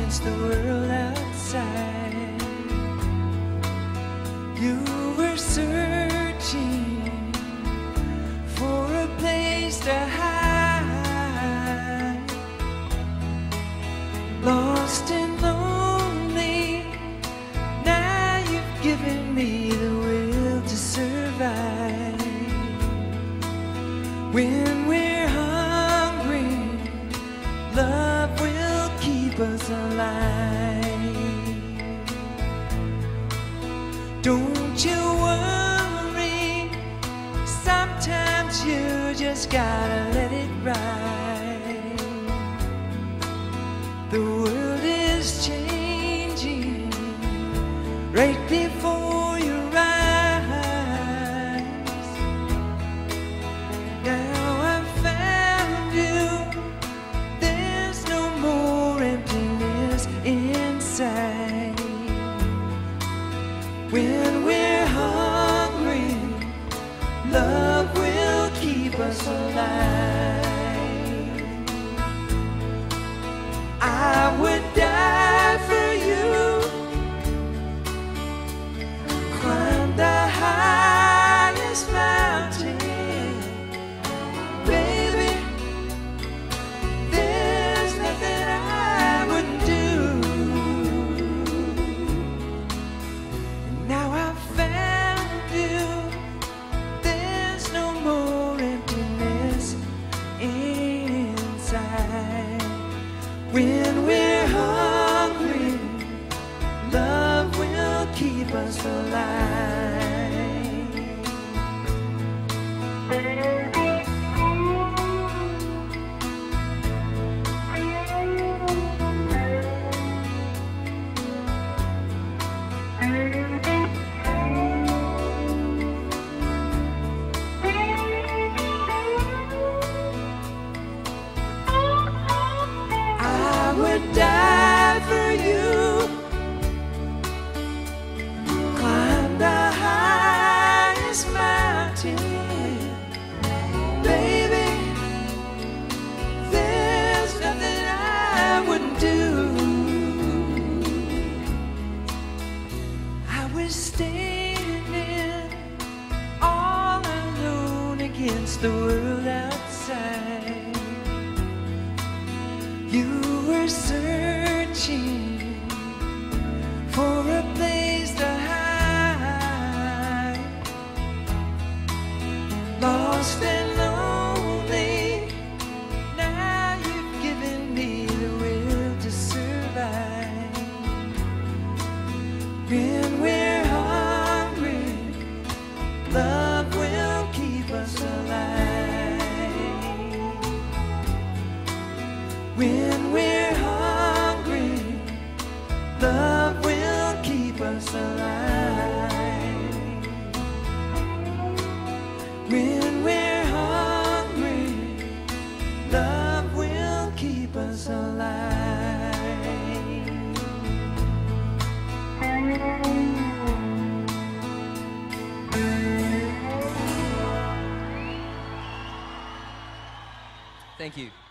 against the world outside. You were searching for a place to hide, lost and lonely. Now you've given me the will to survive. When we're hungry, love will keep us alive. Don't you worry, sometimes you just gotta let it ride. The world is changing right before your eyes. Now I've found you, there's no more emptiness inside. When we're hungry, love will keep us alive. I would die for you, climb the highest mountain. Baby, there's nothing I wouldn't do. Now I've found you, there's no more emptiness inside. When we're hungry, love will keep us alive. I would die for you, climb the highest mountain. Baby, there's nothing I wouldn't do. I was standing all alone against the world outside. You were searching for a place to hide, lost and lonely. Now you've given me the will to survive. When we're hungry, love will keep us alive. When we're hungry, love will keep us alive. When we're hungry, love will keep us alive. Thank you.